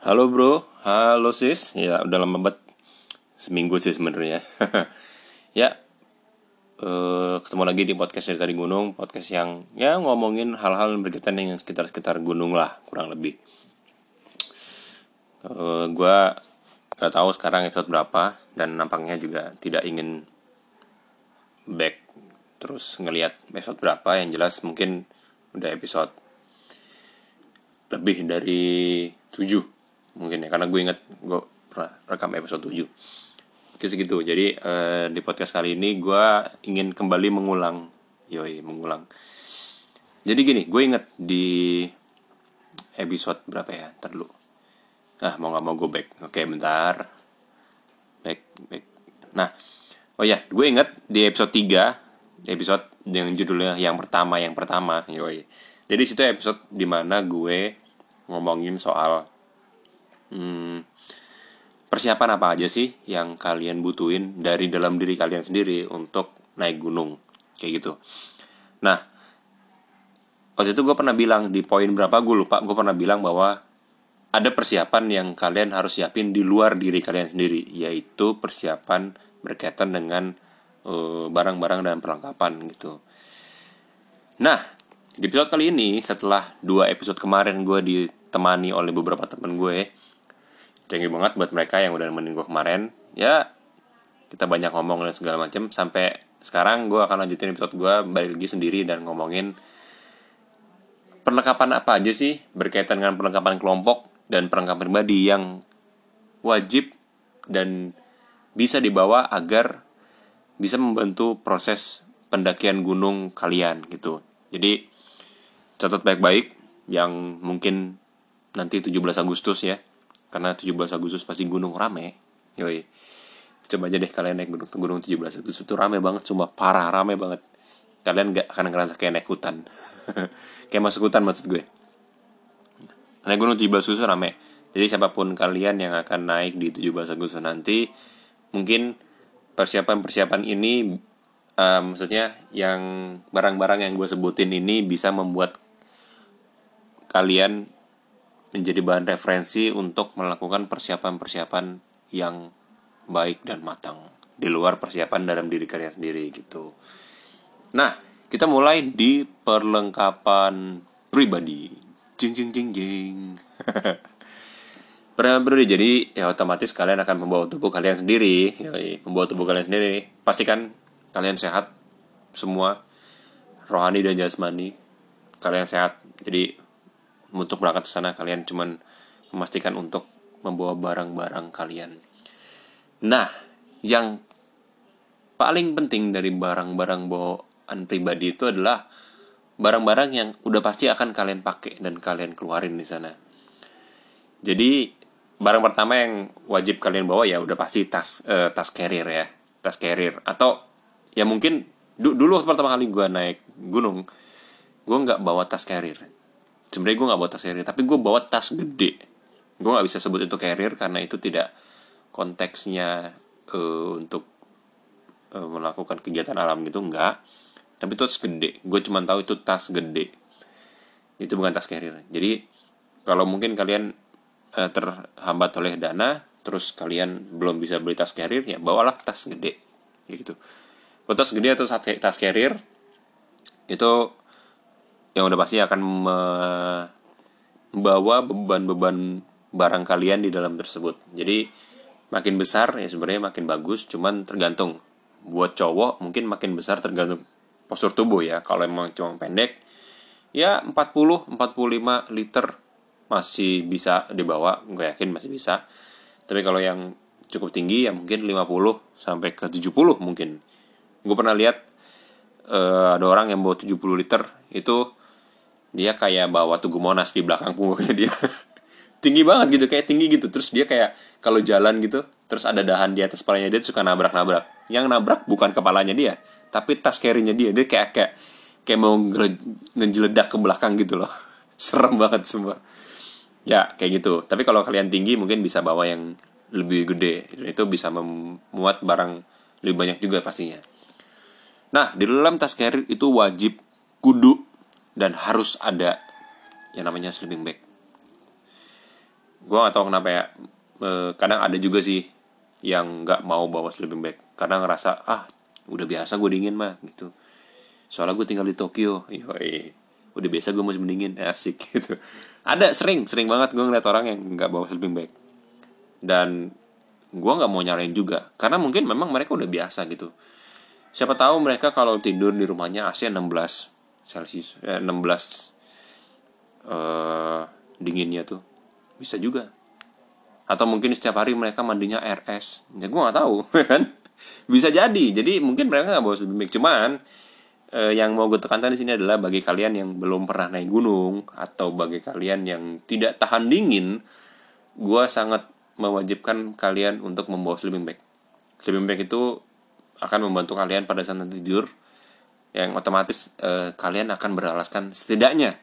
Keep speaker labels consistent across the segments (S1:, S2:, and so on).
S1: Halo bro, halo sis. Ya udah lama banget, seminggu sih sebenarnya. Ya, ketemu lagi di podcast dari gunung, podcast yang ya ngomongin hal-hal yang berkaitan dengan sekitar-sekitar gunung lah, kurang lebih. Gua nggak tahu sekarang episode berapa dan nampaknya juga tidak ingin back terus ngelihat episode berapa. Yang jelas mungkin udah episode lebih dari 7 mungkin ya, karena gue ingat gue pernah rekam episode 7. Oke segitu. Jadi di podcast kali ini gue ingin kembali mengulang. Jadi gini, gue inget di episode berapa ya? Ntar dulu. Mau gak mau gue back. Oke bentar. Back. Nah, oh ya, gue inget di episode 3, episode dengan judulnya yang pertama. Jadi situ episode dimana gue ngomongin soal persiapan apa aja sih yang kalian butuhin dari dalam diri kalian sendiri untuk naik gunung, kayak gitu. Nah, waktu itu gue pernah bilang di poin berapa gue lupa, gue pernah bilang bahwa ada persiapan yang kalian harus siapin di luar diri kalian sendiri, yaitu persiapan berkaitan dengan barang-barang dan perlengkapan gitu. Nah, di episode kali ini, setelah 2 episode kemarin gue ditemani oleh beberapa teman gue, thank you banget buat mereka yang udah nemenin gue kemarin. Ya, kita banyak ngomong dan segala macam. Sampai sekarang gue akan lanjutin episode gue balik lagi sendiri dan ngomongin perlengkapan apa aja sih berkaitan dengan perlengkapan kelompok dan perlengkapan pribadi yang wajib dan bisa dibawa agar bisa membantu proses pendakian gunung kalian gitu. Jadi catat baik-baik yang mungkin nanti 17 Agustus ya. Karena 17 Agustus pasti gunung rame. Yoi. Coba aja deh kalian naik gunung 17 Agustus itu rame banget, cuma parah rame banget. Kalian gak akan ngerasa kayak naik hutan. Kayak masuk hutan maksud gue. Naik gunung 17 Agustus rame. Jadi siapapun kalian yang akan naik di 17 Agustus nanti, mungkin persiapan-persiapan ini maksudnya yang barang-barang yang gue sebutin ini bisa membuat kalian menjadi bahan referensi untuk melakukan persiapan-persiapan yang baik dan matang di luar persiapan dalam diri kalian sendiri gitu. Nah, kita mulai di perlengkapan pribadi. Jing. Perlengkapan pribadi, jadi ya otomatis kalian akan membawa tubuh kalian sendiri. Membawa tubuh kalian sendiri. Pastikan kalian sehat semua, rohani dan jasmani. Kalian sehat. Jadi untuk berangkat ke sana kalian cuman memastikan untuk membawa barang-barang kalian. Nah, yang paling penting dari barang-barang bawaan pribadi itu adalah barang-barang yang udah pasti akan kalian pakai dan kalian keluarin di sana. Jadi barang pertama yang wajib kalian bawa ya udah pasti tas carrier ya, tas carrier. Atau ya mungkin dulu pertama kali gue naik gunung, gue nggak bawa tas carrier. Sebenarnya gue nggak bawa tas carrier, tapi gue bawa tas gede. Gue nggak bisa sebut itu carrier karena itu tidak konteksnya untuk melakukan kegiatan alam gitu, enggak. Tapi itu tas gede. Gue cuma tahu itu tas gede. Itu bukan tas carrier. Jadi kalau mungkin kalian terhambat oleh dana, terus kalian belum bisa beli tas carrier, ya bawalah tas gede. Gitu. Kalau tas gede atau tas carrier itu yang udah pasti akan membawa beban-beban barang kalian di dalam tersebut. Jadi makin besar ya sebenarnya makin bagus, cuman tergantung. Buat cowok mungkin makin besar tergantung postur tubuh ya. Kalau emang cuma pendek ya 40-45 liter masih bisa dibawa, gue yakin masih bisa. Tapi kalau yang cukup tinggi ya mungkin 50 sampai ke 70 mungkin. Gue pernah lihat ada orang yang bawa 70 liter itu dia kayak bawa Tugu Monas di belakang punggungnya dia. Tinggi banget gitu, kayak tinggi gitu. Terus dia kayak kalau jalan gitu, terus ada dahan di atas kepalanya dia suka nabrak-nabrak. Yang nabrak bukan kepalanya dia, tapi tas carry-nya dia. Dia kayak mau ngejeledak ke belakang gitu loh. Serem banget semua. Ya, kayak gitu. Tapi kalau kalian tinggi mungkin bisa bawa yang lebih gede. Itu bisa memuat barang lebih banyak juga pastinya. Nah, di dalam tas carrier itu wajib, kudu, dan harus ada yang namanya sleeping bag. Gue gak tahu kenapa ya, kadang ada juga sih yang nggak mau bawa sleeping bag karena ngerasa udah biasa gue dingin mah gitu, soalnya gue tinggal di Tokyo. Yoi, udah biasa gue masih mendingin, asik gitu. Ada sering banget gue ngeliat orang yang nggak bawa sleeping bag, dan gue nggak mau nyalain juga karena mungkin memang mereka udah biasa gitu. Siapa tahu mereka kalau tidur di rumahnya AC 16 Celcius, 16 dinginnya tuh, bisa juga. Atau mungkin setiap hari mereka mandinya RS, ya gue nggak tahu kan, bisa jadi. Jadi mungkin mereka nggak bawa sleeping bag. Cuman yang mau gue tekankan di sini adalah bagi kalian yang belum pernah naik gunung atau bagi kalian yang tidak tahan dingin, gue sangat mewajibkan kalian untuk membawa sleeping bag. Sleeping bag itu akan membantu kalian pada saat nanti tidur, yang otomatis kalian akan beralaskan setidaknya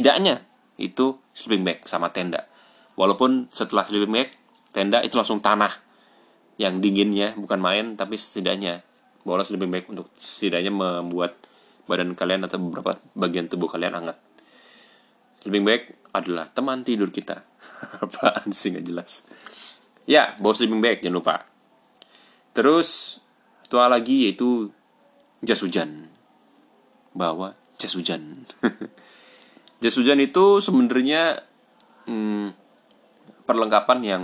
S1: itu sleeping bag sama tenda. Walaupun setelah sleeping bag, tenda itu langsung tanah yang dinginnya bukan main, tapi setidaknya bawa sleeping bag untuk setidaknya membuat badan kalian atau beberapa bagian tubuh kalian hangat. Sleeping bag adalah teman tidur kita. Apaan sih, gak jelas. Ya, bawa sleeping bag jangan lupa. Terus satu hal lagi yaitu jas hujan. Bawa jas hujan. Jas hujan itu sebenarnya perlengkapan yang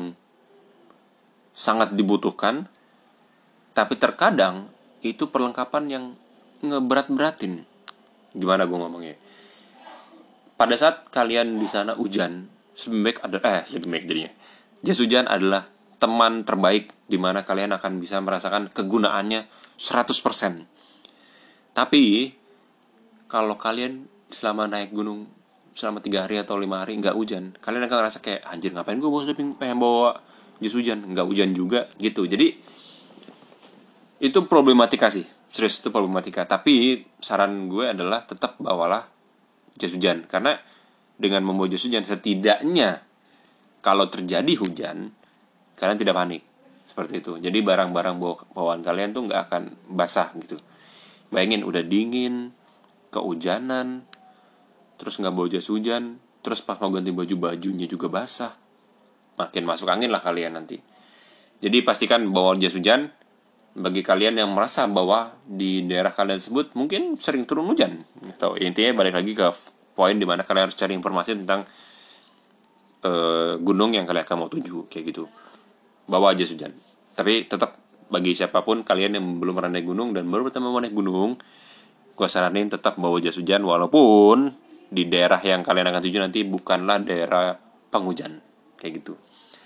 S1: sangat dibutuhkan, tapi terkadang itu perlengkapan yang ngeberat-beratin. Gimana gue ngomongnya? Pada saat kalian di sana hujan, sleeping bag jadinya. Jas hujan adalah teman terbaik di mana kalian akan bisa merasakan kegunaannya 100%. Tapi kalau kalian selama naik gunung selama 3 hari atau 5 hari nggak hujan, kalian akan ngerasa kayak anjir, ngapain gue bawa jas hujan, nggak hujan juga gitu. Jadi itu problematika sih, serius itu problematika. Tapi saran gue adalah tetap bawalah jas hujan, karena dengan membawa jas hujan setidaknya kalau terjadi hujan kalian tidak panik seperti itu. Jadi barang-barang bawaan kalian tuh nggak akan basah gitu. Bayangin udah dingin, kehujanan, terus nggak bawa jas hujan, terus pas mau ganti baju bajunya juga basah, makin masuk angin lah kalian nanti. Jadi pastikan bawa jas hujan. Bagi kalian yang merasa bahwa di daerah kalian tersebut mungkin sering turun hujan, atau intinya balik lagi ke poin dimana kalian harus cari informasi tentang gunung yang kalian akan mau tuju kayak gitu, bawa jas hujan. Tapi tetap bagi siapapun kalian yang belum pernah naik gunung dan baru pertama mau naik gunung, gue saranin tetap bawa jas hujan, walaupun di daerah yang kalian akan tuju nanti bukanlah daerah penghujan kayak gitu.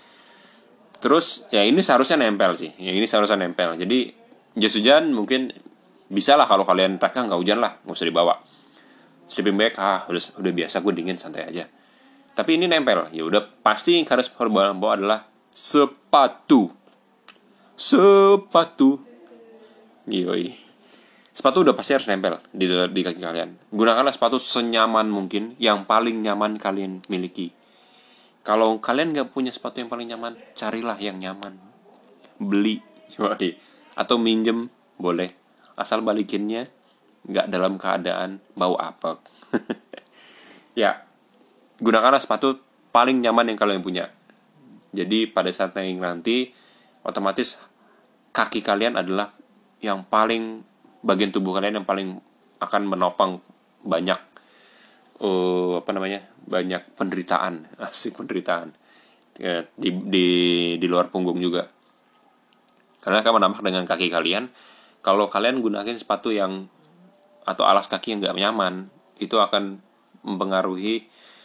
S1: Terus ya ini seharusnya nempel sih, jadi jas hujan mungkin bisa lah kalau kalian mereka nggak hujan lah, nggak usah dibawa. Sleeping bag udah biasa gue dingin santai aja. Tapi ini nempel, ya udah pasti harus bawa adalah sepatu. Yoi. Sepatu udah pasti harus nempel di kaki kalian. Gunakanlah sepatu senyaman mungkin, yang paling nyaman kalian miliki. Kalau kalian nggak punya sepatu yang paling nyaman, carilah yang nyaman. Beli, atau minjem boleh. Asal balikinnya nggak dalam keadaan bau apek. Ya, gunakanlah sepatu paling nyaman yang kalian punya. Jadi pada saat naik nanti, otomatis kaki kalian adalah yang paling, bagian tubuh kalian yang paling akan menopang banyak banyak penderitaan, asik penderitaan ya, di luar punggung juga, karena akan menambah dengan kaki kalian. Kalau kalian gunakan sepatu yang atau alas kaki yang nggak nyaman, itu akan mempengaruhi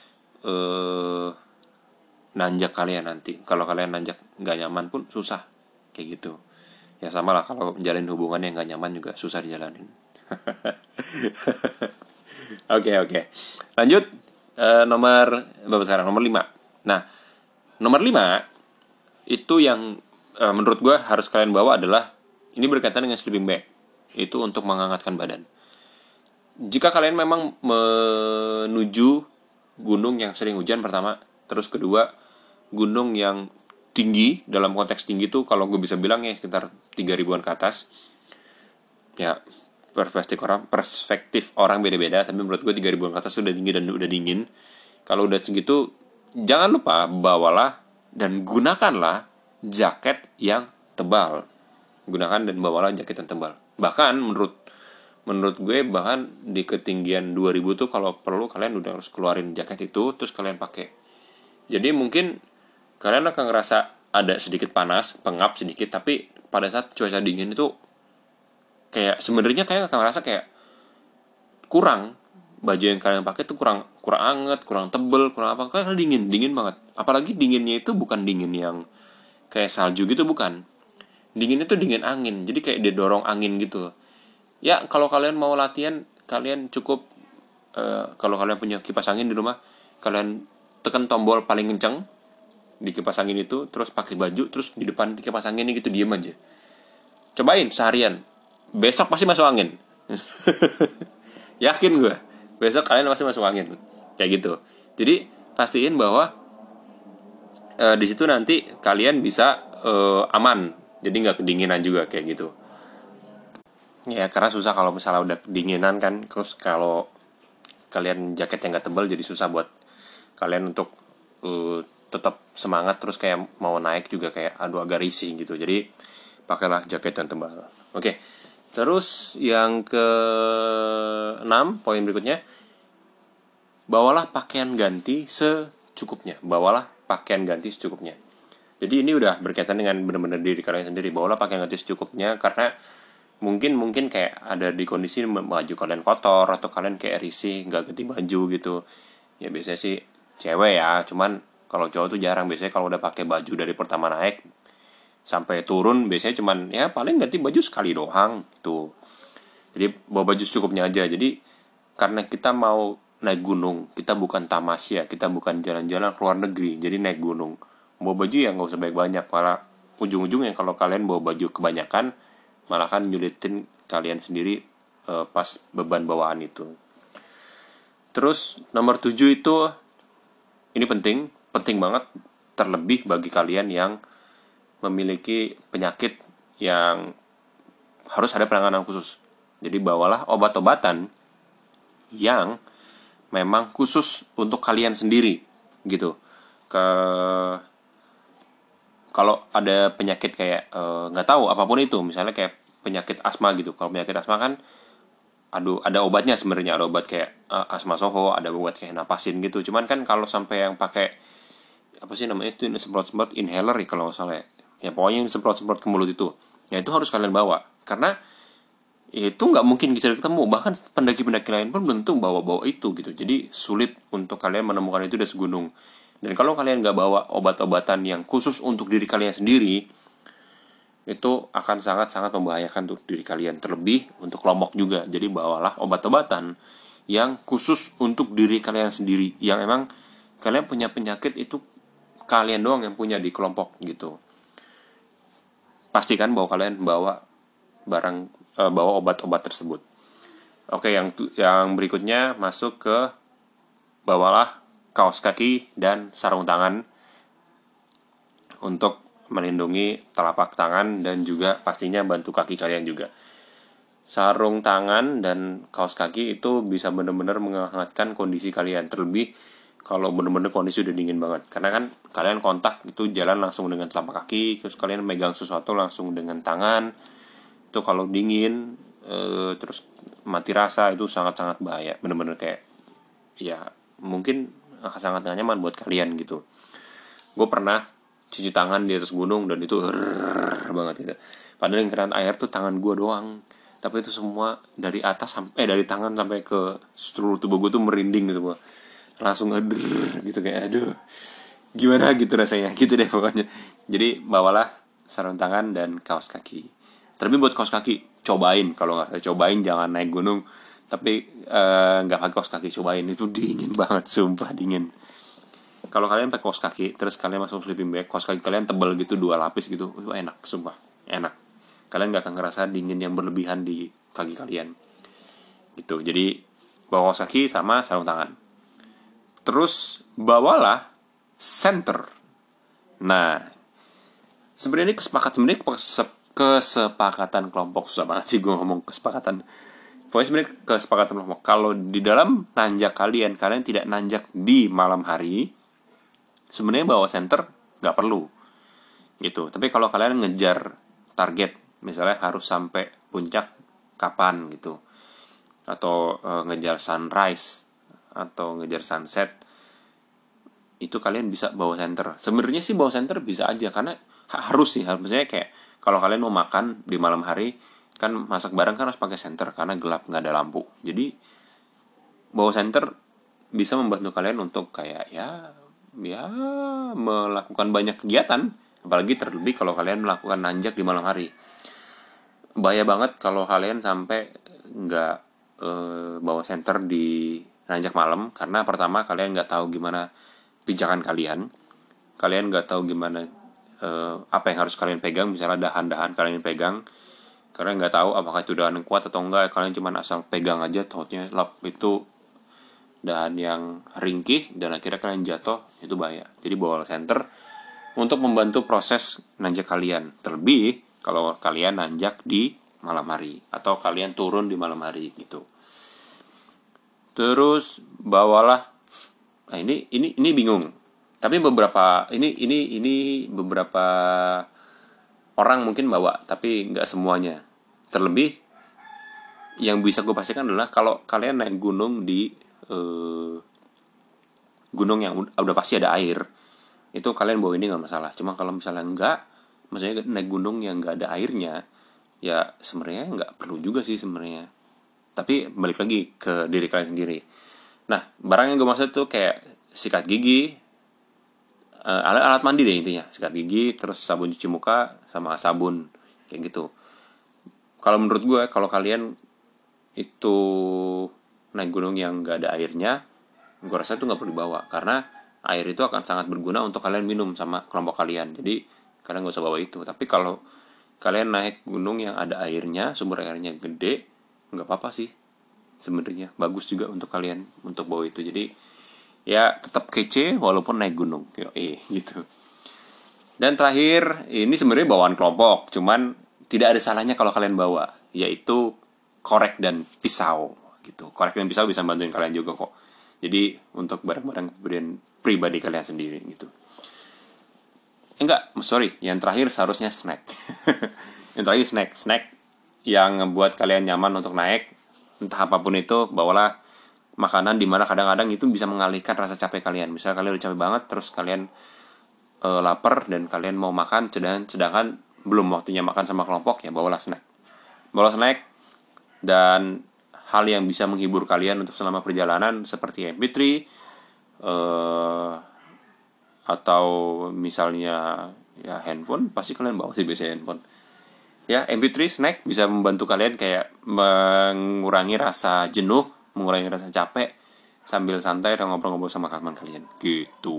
S1: nanjak kalian nanti. Kalau kalian nanjak nggak nyaman pun susah kayak gitu. Ya sama lah kalau menjalin hubungan yang nggak nyaman juga susah dijalanin. Oke. Lanjut, nomor berapa sekarang? Nomor 5. Nah, nomor 5 itu yang menurut gue harus kalian bawa adalah, ini berkaitan dengan sleeping bag. Itu untuk menghangatkan badan. Jika kalian memang menuju gunung yang sering hujan pertama, terus kedua gunung yang tinggi, dalam konteks tinggi tuh kalau gue bisa bilang ya sekitar 3.000-an ke atas. Ya, perspektif orang beda-beda, tapi menurut gue 3.000-an ke atas sudah tinggi dan udah dingin. Kalau udah segitu, jangan lupa bawalah dan gunakanlah jaket yang tebal. Gunakan dan bawalah jaket yang tebal. Bahkan menurut gue, bahkan di ketinggian 2000 tuh kalau perlu kalian udah harus keluarin jaket itu terus kalian pakai. Jadi mungkin kalian akan ngerasa ada sedikit panas, pengap sedikit, tapi pada saat cuaca dingin itu kayak sebenarnya kayak akan ngerasa kayak kurang, baju yang kalian pakai tuh kurang anget, kurang tebel, kurang apa, karena dingin banget. Apalagi dinginnya itu bukan dingin yang kayak salju gitu, bukan. Dinginnya tuh dingin angin, jadi kayak didorong angin gitu. Ya kalau kalian mau latihan, kalian cukup kalau kalian punya kipas angin di rumah, kalian tekan tombol paling kenceng di kipas angin itu, terus pakai baju, terus di depan kipas angin ini gitu diem aja. Cobain seharian, besok pasti masuk angin. Yakin gue, besok kalian pasti masuk angin kayak gitu. Jadi pastiin bahwa di situ nanti kalian bisa aman, jadi nggak kedinginan juga kayak gitu. Ya karena susah kalau misalnya udah kedinginan kan, terus kalau kalian jaket yang nggak tebal jadi susah buat kalian untuk tetap semangat, terus kayak mau naik juga kayak agak risih gitu. Jadi pakailah jaket yang tebal. Oke. Terus yang ke-6, poin berikutnya, bawalah pakaian ganti secukupnya. Bawalah pakaian ganti secukupnya. Jadi ini udah berkaitan dengan benar-benar diri kalian sendiri. Bawalah pakaian ganti secukupnya, karena mungkin kayak ada di kondisi baju kalian kotor atau kalian kayak risih nggak ganti baju gitu. Ya biasanya sih cewek ya, cuman kalau cowok tuh jarang. Biasanya kalau udah pakai baju dari pertama naik sampai turun biasanya cuman ya paling ganti baju sekali doang tuh. Jadi bawa baju secukupnya aja. Jadi karena kita mau naik gunung, kita bukan tamasya, kita bukan jalan-jalan ke luar negeri, jadi naik gunung, bawa baju ya nggak usah banyak-banyak, malah ujung-ujungnya kalau kalian bawa baju kebanyakan malah kan nyulitin kalian sendiri pas beban bawaan itu. Terus nomor 7 itu, ini penting banget, terlebih bagi kalian yang memiliki penyakit yang harus ada penanganan khusus. Jadi bawalah obat-obatan yang memang khusus untuk kalian sendiri gitu. Kalau ada penyakit kayak nggak tahu apapun itu, misalnya kayak penyakit asma gitu. Kalau penyakit asma kan ada obatnya sebenarnya, ada obat kayak asma soho, ada obat kayak napasin gitu. Cuman kan kalau sampai yang pakai apa sih namanya itu, semprot inhaler ya kalau nggak salah ya. Ya pokoknya yang semprot ke mulut itu. Ya itu harus kalian bawa, karena itu nggak mungkin bisa ketemu. Bahkan pendaki-pendaki lain pun belum tentu bawa itu gitu. Jadi sulit untuk kalian menemukan itu dari segunung. Dan kalau kalian nggak bawa obat-obatan yang khusus untuk diri kalian sendiri, itu akan sangat-sangat membahayakan untuk diri kalian, terlebih untuk kelompok juga. Jadi bawalah obat-obatan yang khusus untuk diri kalian sendiri, yang emang kalian punya penyakit itu kalian doang yang punya di kelompok gitu. Pastikan bahwa kalian bawa bawa obat-obat tersebut. Oke, yang berikutnya masuk ke bawalah kaos kaki dan sarung tangan untuk melindungi telapak tangan dan juga pastinya bantu kaki kalian juga. Sarung tangan dan kaos kaki itu bisa benar-benar menghangatkan kondisi kalian, terlebih kalau benar-benar kondisi udah dingin banget. Karena kan kalian kontak itu jalan langsung dengan telapak kaki, terus kalian megang sesuatu langsung dengan tangan. Itu kalau dingin terus mati rasa, itu sangat-sangat bahaya. Benar-benar kayak ya mungkin akan sangat gak nyaman buat kalian gitu. Gue pernah cuci tangan di atas gunung dan itu banget gitu. Padahal yang kena air tuh tangan gue doang, tapi itu semua dari atas dari tangan sampai ke seluruh tubuh gue tuh merinding semua, langsung gitu kayak aduh gimana gitu rasanya gitu deh pokoknya. Jadi bawalah sarung tangan dan kaos kaki. Tapi buat kaos kaki cobain, kalau nggak cobain jangan naik gunung tapi nggak pakai kaos kaki, cobain, itu dingin banget, sumpah dingin. Kalau kalian pakai kaos kaki terus kalian masuk sleeping bag, kaos kaki kalian tebal gitu 2 lapis gitu, itu enak, sumpah enak. Kalian nggak akan ngerasa dingin yang berlebihan di kaki kalian gitu. Jadi bawa kaos kaki sama sarung tangan. Terus bawalah senter. Nah sebenarnya ini kesepakatan kelompok, susah banget sih gue ngomong kesepakatan. Pokoknya sebenarnya kesepakatan kelompok. Kalau di dalam nanjak kalian tidak nanjak di malam hari, sebenarnya bawa senter nggak perlu gitu. Tapi kalau kalian ngejar target, misalnya harus sampai puncak kapan gitu, atau ngejar sunrise atau ngejar sunset, itu kalian bisa bawa senter. Sebenarnya sih bawa senter bisa aja, karena harus sih, misalnya kayak kalau kalian mau makan di malam hari kan, masak bareng kan harus pakai senter karena gelap, nggak ada lampu. Jadi bawa senter bisa membantu kalian untuk kayak ya melakukan banyak kegiatan, apalagi terlebih kalau kalian melakukan nanjak di malam hari. Bahaya banget kalau kalian sampai nggak bawa senter di nanjak malam, karena pertama kalian nggak tahu gimana pijakan kalian nggak tahu gimana apa yang harus kalian pegang. Misalnya dahan-dahan kalian pegang, kalian nggak tahu apakah itu dahan yang kuat atau enggak, kalian cuma asal pegang aja, tautnya lap itu dahan yang ringkih dan akhirnya kalian jatuh, itu bahaya. Jadi bawa senter untuk membantu proses nanjak kalian, terlebih kalau kalian nanjak di malam hari atau kalian turun di malam hari gitu. Terus bawalah, nah ini bingung. Tapi beberapa beberapa orang mungkin bawa, tapi nggak semuanya. Terlebih yang bisa gue pastikan adalah kalau kalian naik gunung di gunung yang udah pasti ada air, itu kalian bawa ini nggak masalah. Cuma kalau misalnya enggak, maksudnya naik gunung yang nggak ada airnya, ya sebenarnya nggak perlu juga sih sebenarnya. Tapi balik lagi ke diri kalian sendiri. Nah, barang yang gue maksud tuh kayak sikat gigi, alat mandi deh intinya, sikat gigi, terus sabun cuci muka sama sabun kayak gitu. Kalau menurut gue, kalau kalian itu naik gunung yang nggak ada airnya, gue rasa itu nggak perlu dibawa, karena air itu akan sangat berguna untuk kalian minum sama kelompok kalian. Jadi kalian nggak usah bawa itu. Tapi kalau kalian naik gunung yang ada airnya, sumber airnya gede, nggak apa-apa sih sebenarnya, bagus juga untuk kalian untuk bawa itu. Jadi ya tetap kece walaupun naik gunung, gitu. Dan terakhir, ini sebenarnya bawaan kelompok, cuman tidak ada salahnya kalau kalian bawa, yaitu korek dan pisau gitu. Korek dan pisau bisa bantuin kalian juga kok. Jadi untuk barang-barang pribadi kalian sendiri gitu. Yang terakhir seharusnya snack. Yang terakhir snack yang membuat kalian nyaman untuk naik, entah apapun itu. Bawalah makanan dimana kadang-kadang itu bisa mengalihkan rasa capek kalian. Misalnya kalian udah capek banget, terus kalian lapar dan kalian mau makan, sedangkan belum waktunya makan sama kelompok, ya bawalah snack. Dan hal yang bisa menghibur kalian untuk selama perjalanan seperti MP3 atau misalnya ya handphone, pasti kalian bawa sih biasanya handphone. Ya, MP3 snack bisa membantu kalian kayak mengurangi rasa jenuh, mengurangi rasa capek sambil santai dan ngobrol-ngobrol sama teman kalian gitu.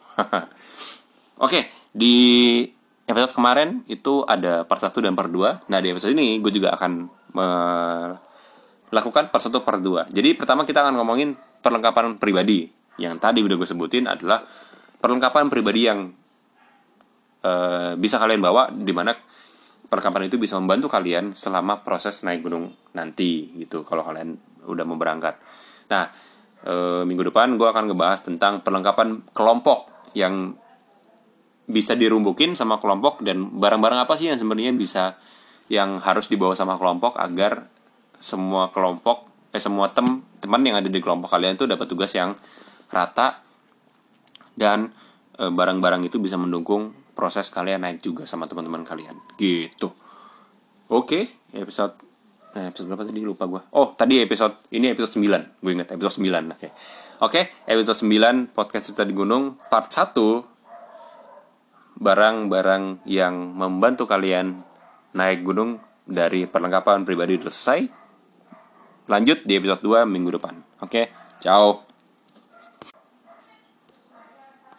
S1: Oke, di episode kemarin itu ada part 1 dan part 2. Nah, di episode ini gue juga akan melakukan part 1 part 2. Jadi pertama kita akan ngomongin perlengkapan pribadi. Yang tadi udah gue sebutin adalah perlengkapan pribadi yang bisa kalian bawa, di mana perlengkapan itu bisa membantu kalian selama proses naik gunung nanti gitu, kalau kalian udah mau berangkat. Nah, minggu depan gue akan ngebahas tentang perlengkapan kelompok yang bisa dirumbukin sama kelompok, dan barang-barang apa sih yang sebenarnya yang harus dibawa sama kelompok agar semua kelompok semua teman yang ada di kelompok kalian tuh dapat tugas yang rata, dan barang-barang itu bisa mendukung proses kalian naik juga sama teman-teman kalian gitu. Oke, episode berapa tadi, lupa gue. Oh, tadi ini episode 9. Gue ingat episode 9. Oke, episode 9 podcast cerita di gunung part 1. Barang-barang yang membantu kalian naik gunung dari perlengkapan pribadi udah selesai. Lanjut di episode 2 minggu depan. Oke, ciao.